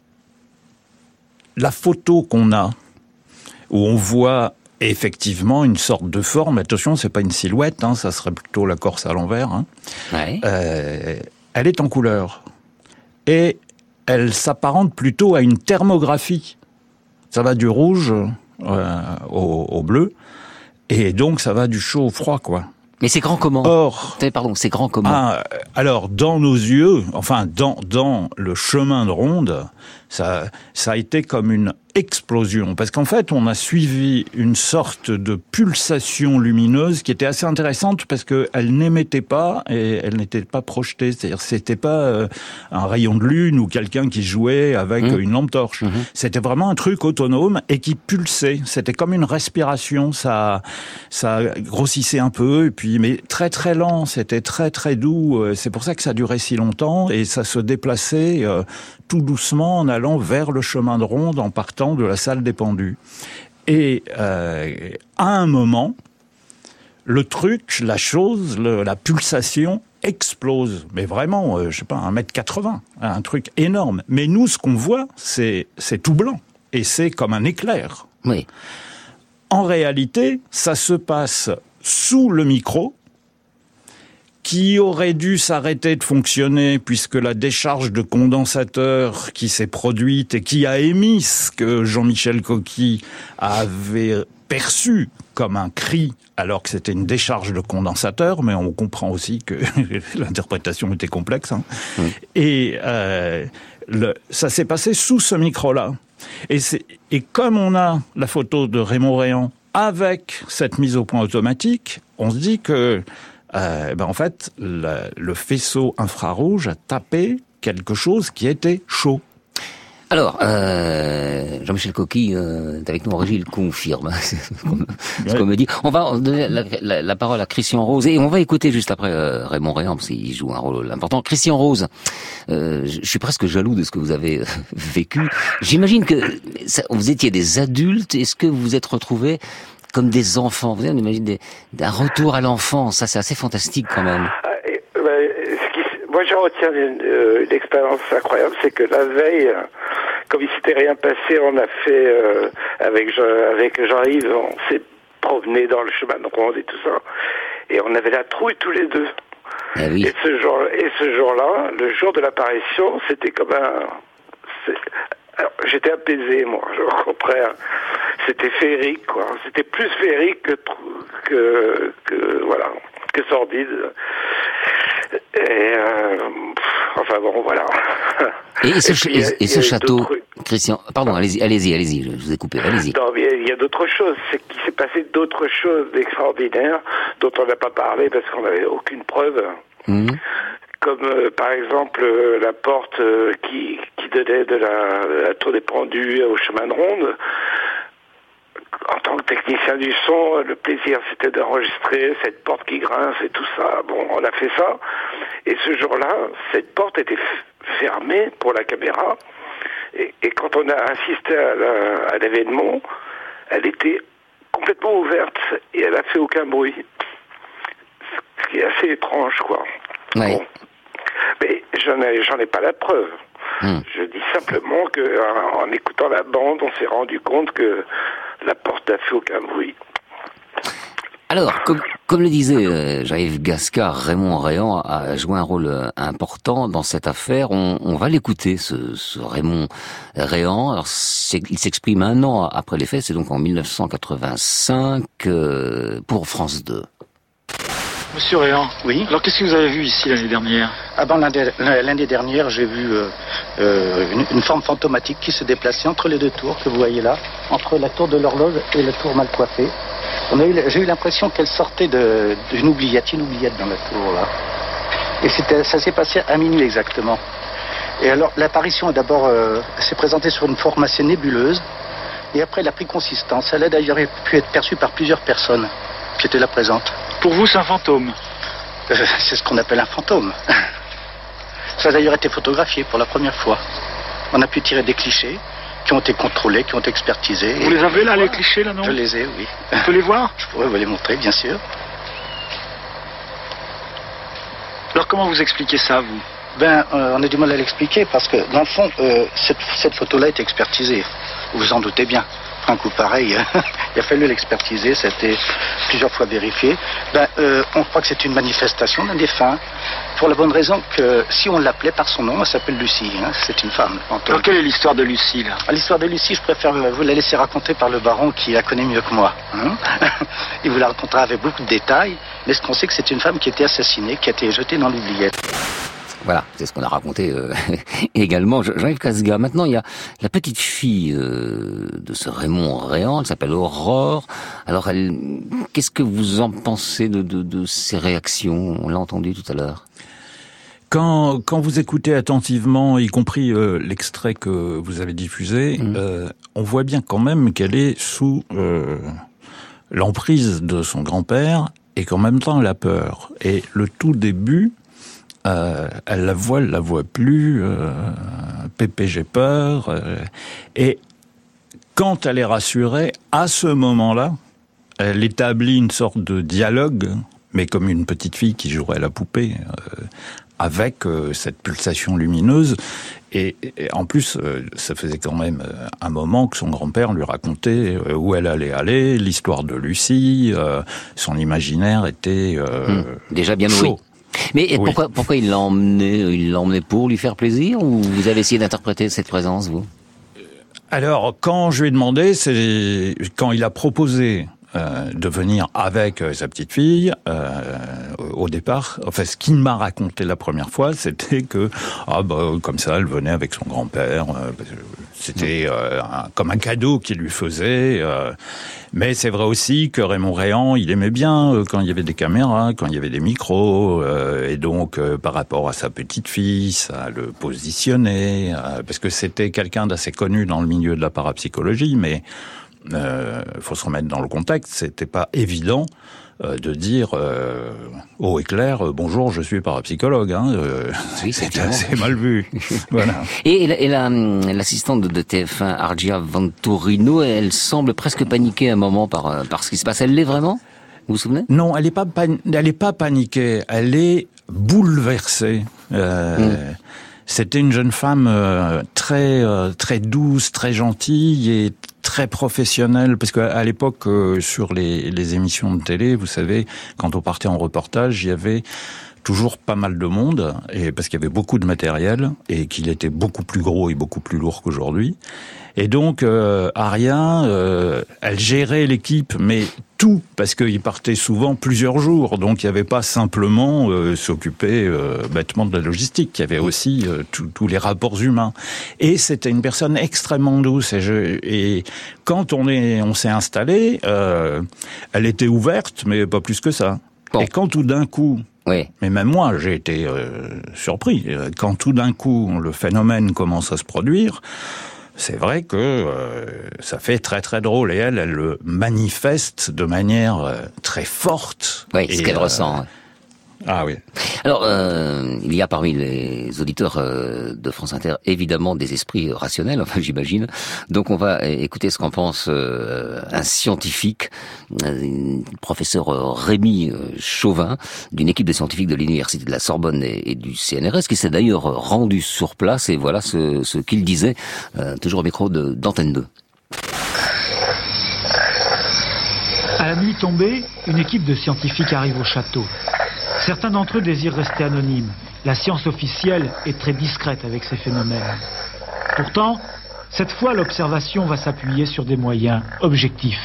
la photo qu'on a, où on voit effectivement une sorte de forme, attention, c'est pas une silhouette, hein, ça serait plutôt la Corse à l'envers, hein, ouais. euh, elle est en couleur. Et elle s'apparente plutôt à une thermographie. Ça va du rouge euh, au, au bleu, et donc ça va du chaud au froid, quoi. Mais c'est grand comment? Or, pardon, c'est grand comment? Ah, alors, dans nos yeux, enfin, dans dans le chemin de ronde, ça ça a été comme une explosion, parce qu'en fait, on a suivi une sorte de pulsation lumineuse qui était assez intéressante parce que elle n'émettait pas et elle n'était pas projetée. C'est-à-dire, c'était pas euh, un rayon de lune ou quelqu'un qui jouait avec mmh. une lampe torche. Mmh. C'était vraiment un truc autonome et qui pulsait. C'était comme une respiration. Ça ça grossissait un peu et puis mais très très lent. C'était très très doux. C'est pour ça que ça durait si longtemps et ça se déplaçait euh, tout doucement en allant vers le chemin de ronde en partant de la salle des pendus. Et euh, à un moment, le truc, la chose, le, la pulsation explose. Mais vraiment, euh, je sais pas, un mètre quatre-vingts, un truc énorme. Mais nous, ce qu'on voit, c'est, c'est tout blanc. Et c'est comme un éclair. Oui. En réalité, ça se passe sous le micro, qui aurait dû s'arrêter de fonctionner puisque la décharge de condensateur qui s'est produite et qui a émis ce que Jean-Michel Coqui avait perçu comme un cri alors que c'était une décharge de condensateur, mais on comprend aussi que l'interprétation était complexe. Hein. Mmh. Et euh, le, ça s'est passé sous ce micro-là. Et, c'est, et comme on a la photo de Raymond Réan avec cette mise au point automatique, on se dit que Euh, ben en fait, le, le faisceau infrarouge a tapé quelque chose qui était chaud. Alors, euh, Jean-Michel Coqui euh, est avec nous en régie, il confirme ce qu'on me, ce qu'on me dit. On va donner la, la, la parole à Christian Rose et on va écouter juste après euh, Raymond Réan parce qu'il joue un rôle important. Christian Rose, euh, je suis presque jaloux de ce que vous avez euh, vécu. J'imagine que ça, vous étiez des adultes. Est-ce que vous vous êtes retrouvés comme des enfants? Vous avez, on imagine des, un retour à l'enfance. Ça, c'est assez fantastique quand même. Moi, j'en retiens une, euh, une expérience incroyable, c'est que la veille, euh, comme il s'était rien passé, on a fait euh, avec Jean, avec Jean-Yves, on s'est promené dans le chemin de ronde et tout ça, et on avait la trouille tous les deux. Ah oui. Et ce jour, et ce jour-là, le jour de l'apparition, c'était comme un, alors, j'étais apaisé, moi, au contraire. C'était féerique, quoi. C'était plus féerique que que que voilà, que sordide. Et euh, enfin bon, voilà. Et ce, et puis, et, et ce château, Christian, pardon, allez-y, allez-y, allez-y, je vous ai coupé, allez-y. Non, mais il y a, a d'autres choses. C'est qu'il s'est passé d'autres choses d'extraordinaires dont on n'a pas parlé parce qu'on n'avait aucune preuve. Mmh. Comme euh, par exemple euh, la porte euh, qui qui donnait de la, de la tour des Pendus au chemin de ronde. En tant que technicien du son, le plaisir c'était d'enregistrer cette porte qui grince et tout ça. Bon, on a fait ça. Et ce jour-là, cette porte était f- fermée pour la caméra. Et, et quand on a assisté à, la, à l'événement, elle était complètement ouverte et elle a fait aucun bruit. Ce qui est assez étrange, quoi. Ouais. Bon. Mais j'en ai, j'en ai pas la preuve. Mmh. Je dis simplement que en, en écoutant la bande, on s'est rendu compte que la porte n'a fait aucun bruit. Alors, comme, comme le disait euh, Jean-Yves Gascard, Raymond Réan a joué un rôle euh, important dans cette affaire. On, on va l'écouter, ce, ce Raymond Réan. Alors, c'est, il s'exprime un an après les faits, c'est donc en dix-neuf cent quatre-vingt-cinq euh, pour France deux. Monsieur Réan, oui. Alors qu'est-ce que vous avez vu ici l'année dernière? Ah ben, l'année, l'année dernière, j'ai vu euh, euh, une, une forme fantomatique qui se déplaçait entre les deux tours que vous voyez là, entre la tour de l'horloge et la tour mal coiffée. On a eu, j'ai eu l'impression qu'elle sortait de, d'une oubliette, une oubliette dans la tour là. Et c'était, ça s'est passé à minuit exactement. Et alors l'apparition d'abord euh, s'est présentée sur une forme assez nébuleuse, et après elle a pris consistance. Elle a d'ailleurs pu être perçue par plusieurs personnes qui étaient là présentes. Pour vous, c'est un fantôme? euh, C'est ce qu'on appelle un fantôme. Ça a d'ailleurs été photographié pour la première fois. On a pu tirer des clichés qui ont été contrôlés, qui ont été expertisés. Vous les avez là, les clichés là, non? Je les ai, oui. On peut les voir? Je pourrais vous les montrer, bien sûr. Alors comment vous expliquez ça, vous? Ben, euh, on a du mal à l'expliquer parce que, dans le fond, euh, cette, cette photo-là est expertisée. Vous vous en doutez bien. Un coup pareil, il a fallu l'expertiser, ça a été plusieurs fois vérifié. Ben, euh, on croit que c'est une manifestation d'un défunt, pour la bonne raison que si on l'appelait par son nom, elle s'appelle Lucie, hein, c'est une femme. Alors quelle est l'histoire de Lucie, là? Ah, l'histoire de Lucie, je préfère vous la laisser raconter par le baron qui la connaît mieux que moi. Hein. Il vous la racontera avec beaucoup de détails, mais ce qu'on sait que c'est une femme qui a été assassinée, qui a été jetée dans l'oubliette. Voilà, c'est ce qu'on a raconté euh, également. Jean-Yves Casga. Maintenant, il y a la petite fille euh, de ce Raymond Réan, elle s'appelle Aurore. Alors, elle, qu'est-ce que vous en pensez de, de, de ses réactions? On l'a entendu tout à l'heure. Quand, quand vous écoutez attentivement, y compris euh, l'extrait que vous avez diffusé, mmh. euh, on voit bien quand même qu'elle est sous euh, l'emprise de son grand-père et qu'en même temps elle a peur. Et le tout début... Euh, elle la voit, elle la voit plus, euh, Pépé j'ai peur, euh, et quand elle est rassurée, à ce moment-là, elle établit une sorte de dialogue, mais comme une petite fille qui jouerait la poupée, euh, avec euh, cette pulsation lumineuse, et, et en plus, euh, ça faisait quand même un moment que son grand-père lui racontait euh, où elle allait aller, l'histoire de Lucie, euh, son imaginaire était euh, mmh, déjà bien chaud. Nourri. Mais oui. pourquoi, pourquoi il l'a emmené, il l'a emmené pour lui faire plaisir, ou vous avez essayé d'interpréter cette présence, vous? Alors, quand je lui ai demandé, c'est quand il a proposé euh, de venir avec euh, sa petite fille, euh, au départ, enfin, ce qu'il m'a raconté la première fois, c'était que, ah bah, comme ça, elle venait avec son grand-père, euh, C'était euh, un, comme un cadeau qu'il lui faisait. Euh, mais c'est vrai aussi que Raymond Réan, il aimait bien euh, quand il y avait des caméras, quand il y avait des micros, euh, et donc euh, par rapport à sa petite fille, ça le positionnait, euh, parce que c'était quelqu'un d'assez connu dans le milieu de la parapsychologie, mais il euh, faut se remettre dans le contexte, c'était pas évident euh, de dire euh, haut et clair, euh, bonjour, je suis parapsychologue. Hein, euh, oui, c'est assez mal vu. Voilà. Et, et, et la, l'assistante de T F un, Argia Venturino, elle semble presque paniquée à un moment par, par ce qui se passe. Elle l'est vraiment ? Vous vous souvenez ? Non, elle n'est pas, pan- elle est pas paniquée, elle est bouleversée. Euh, mmh. C'était une jeune femme euh, très euh, très douce, très gentille et très professionnelle, parce qu'à l'époque, euh, sur les, les émissions de télé, vous savez, quand on partait en reportage, il y avait toujours pas mal de monde, et parce qu'il y avait beaucoup de matériel, et qu'il était beaucoup plus gros et beaucoup plus lourd qu'aujourd'hui. Et donc, euh, Aria, euh, elle gérait l'équipe, mais tout, parce qu'il partait souvent plusieurs jours. Donc, il n'y avait pas simplement euh, s'occuper euh, bêtement de la logistique. Il y avait aussi euh, tous les rapports humains. Et c'était une personne extrêmement douce. Et, je, et quand on est, on s'est installé, euh, elle était ouverte, mais pas plus que ça. Bon. Et quand tout d'un coup, oui. mais même moi, j'ai été euh, surpris. Quand tout d'un coup, le phénomène commence à se produire, c'est vrai que euh, ça fait très très drôle. Et elle, elle le manifeste de manière euh, très forte. Oui, ce qu'elle euh, ressent. Ah oui. Alors, euh, il y a parmi les auditeurs euh, de France Inter, évidemment, des esprits rationnels, enfin, j'imagine. Donc, on va écouter ce qu'en pense euh, un scientifique, euh, professeur Rémi Chauvin, d'une équipe de scientifiques de l'Université de la Sorbonne et, et du C N R S, qui s'est d'ailleurs rendu sur place, et voilà ce, ce qu'il disait, euh, toujours au micro de, d'Antenne deux. À la nuit tombée, une équipe de scientifiques arrive au château. Certains d'entre eux désirent rester anonymes. La science officielle est très discrète avec ces phénomènes. Pourtant, cette fois, l'observation va s'appuyer sur des moyens objectifs.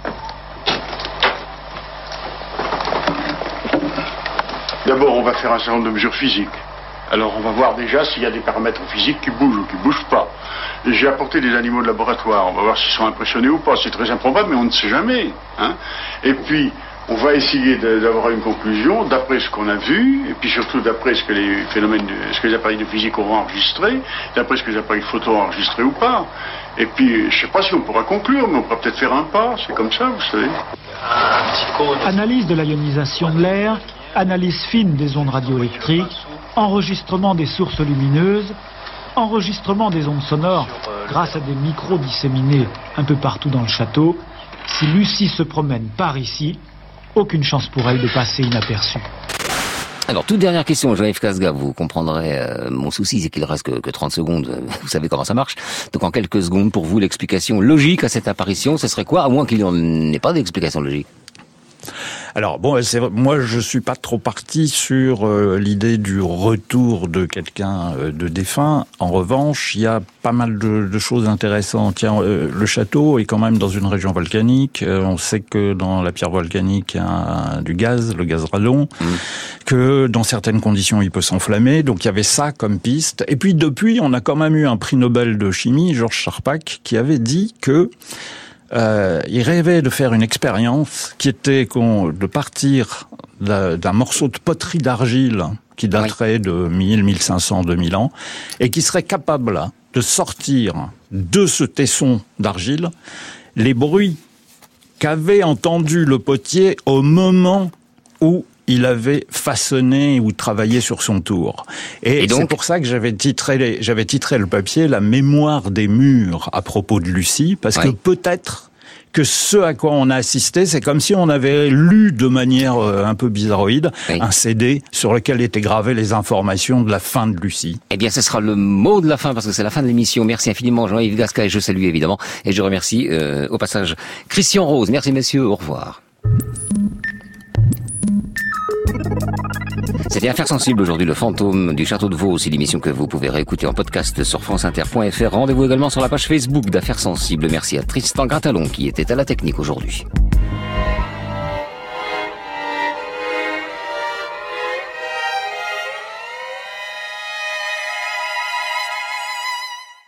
D'abord, on va faire un certain nombre de mesures physiques. Alors, on va voir déjà s'il y a des paramètres physiques qui bougent ou qui ne bougent pas. Et j'ai apporté des animaux de laboratoire. On va voir s'ils sont impressionnés ou pas. C'est très improbable, mais on ne sait jamais. Hein. Et puis, on va essayer de, d'avoir une conclusion d'après ce qu'on a vu, et puis surtout d'après ce que les phénomènes, de, ce que les appareils de physique auront enregistré, d'après ce que les appareils photo ont enregistré ou pas. Et puis, je ne sais pas si on pourra conclure, mais on pourra peut-être faire un pas. C'est comme ça, vous savez. Analyse de l'ionisation de l'air, analyse fine des ondes radioélectriques, enregistrement des sources lumineuses, enregistrement des ondes sonores grâce à des micros disséminés un peu partout dans le château. Si Lucie se promène par ici, aucune chance pour elle de passer inaperçue. Alors, toute dernière question, Jean-Yves Casga, vous comprendrez euh, mon souci, c'est qu'il reste que, que trente secondes, vous savez comment ça marche. Donc en quelques secondes, pour vous, l'explication logique à cette apparition, ce serait quoi, à moins qu'il n'y en ait pas d'explication logique? Alors bon, c'est vrai, moi je suis pas trop parti sur euh, l'idée du retour de quelqu'un euh, de défunt. En revanche, il y a pas mal de, de choses intéressantes. Tiens, euh, le château est quand même dans une région volcanique. Euh, on sait que dans la pierre volcanique, il y a un, du gaz, le gaz radon, mmh. que dans certaines conditions, il peut s'enflammer. Donc il y avait ça comme piste. Et puis depuis, on a quand même eu un prix Nobel de chimie, Georges Charpak, qui avait dit que Euh, il rêvait de faire une expérience qui était de partir d'un morceau de poterie d'argile qui daterait de mille, mille cinq cents, deux mille ans, et qui serait capable de sortir de ce tesson d'argile les bruits qu'avait entendu le potier au moment où il avait façonné ou travaillé sur son tour. Et, et donc, c'est pour ça que j'avais titré, j'avais titré le papier « La mémoire des murs » à propos de Lucie, parce oui. que peut-être que ce à quoi on a assisté, c'est comme si on avait lu de manière un peu bizarroïde oui. un C D sur lequel étaient gravées les informations de la fin de Lucie. Eh bien, ce sera le mot de la fin, parce que c'est la fin de l'émission. Merci infiniment, Jean-Yves Gasca, et je salue évidemment, et je remercie euh, au passage Christian Rose. Merci messieurs, au revoir. C'était Affaires sensibles aujourd'hui, le fantôme du château de Vaux. C'est l'émission que vous pouvez réécouter en podcast sur franceinter point f r. Rendez-vous également sur la page Facebook d'Affaires sensibles. Merci à Tristan Gratalon qui était à la technique aujourd'hui.